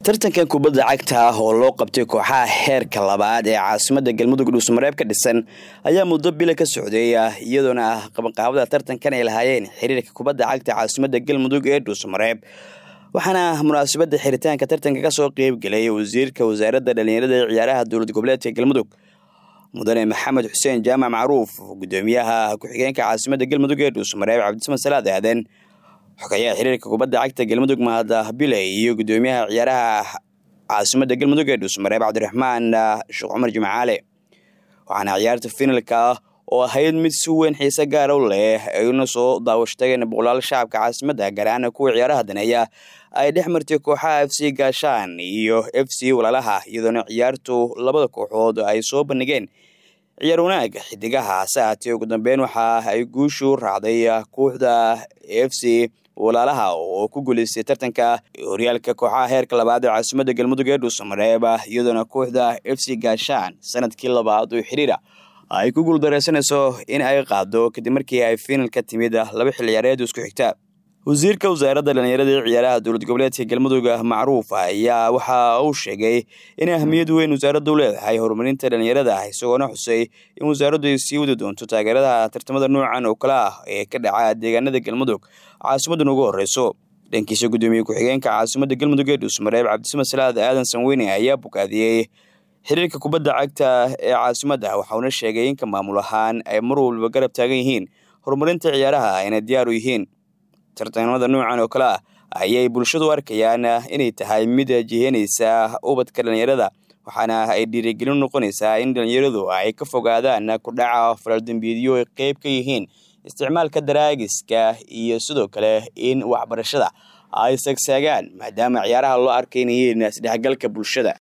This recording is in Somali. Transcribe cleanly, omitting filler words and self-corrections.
tartankan kubadda cagta ah oo loo qabtay kooxaha heerka labaad ee caasimadda galmudug dhuusamareeb ka dhisan ayaa muddo bila ka socday iyadoona qabanqaabada tartankan ay lahaayeen xiriirka kubadda cagta caasimadda galmudug ee dhuusamareeb waxaana munaasabadda xiritaanka tartanka ka soo qayb galay wasiirka wasaaradda dhalinyarada ee ciyaaraha dowlad goboleedka galmudug mudane maxamed xuseen jaamac macruuf gudoomiyaha ku-xigeenka caasimadda galmudug ee dhuusamareeb cabdismaan salaad aadan xogayaha xiriirka kubadda cagta galmudug mahad bilay iyo gudoomiyaha ciyaaraha caasimadda galmudug ee dhuusamareeb cabdiraxmaan sheekh cumar jimcaale waxaana ciyaarta finalka oo ahayd mid si weyn xiise gaar u leh ayna soo daawashtageen boqolaal shacabka caasimadda gaar ahaan kuwa ciyaaraha daneeya ay dhex martay kooxaha FC Gaashaan iyo FC Walaalaha iyadoona ciyaartu labada kooxood ay soo bandhigeen ciyaar wanaag xidigaha saacadii ugu dambeyn waxa ay guushu raacday kooxda FC Walaalaha oo ku guuleystay tartanka horyaalka kooxaha heerka labaad ee caasimadda galmudug ee dhuusamareeb iyadoona kooxda FC Gaashaan sanadkii labaad oo xiriira ay ku guuldareysanayso in ay qaado kadib markii ay final ka timid laba xil ciyaareed isku xigta wasiirka wasaaradda dhalinyarada ee ciyaaraha dowlad goboleedka galmudug macruuf ayaa waxa uu sheegay in ahmiyad weyn wasaaraddu leedahay horumarinta dhalinyarada isagoona xusay in wasaaraddu ay sii wadi doonto taageerada tartamada noocan oo kale ah ee ka dhaca deegaanada galmudug caasimaddan ugu horeyso dhankiisa gudoomiye ku-xigeenka caasimadda galmudug ee dhuusamareeb cabdismaan salaad aadan sanweyne ayaa bogaadiyey xiriirka kubadda cagta ee caasimadda waxauna sheegay in ka maamul ahaan ay mar walba garab taagan yihiin horumarinta ciyaaraha ayna diyaar u yihiin tartamada noocan oo kale ah ayay bulshadu arkayaan inay tahay mid jiheynaysa ubadka dhalinyarada waxaana ay dhiirigelin noqonaysaa in dhalinyaradu ay ka fogaadaan ku dhaca falal dambiidyo ay qayb ka yihiin isticmaalka daraagiska iyo sidoo kale in waxbarashada ay sagsaagaan maadaama ciyaaraha loo arkaynayeen isdhexgalka bulshada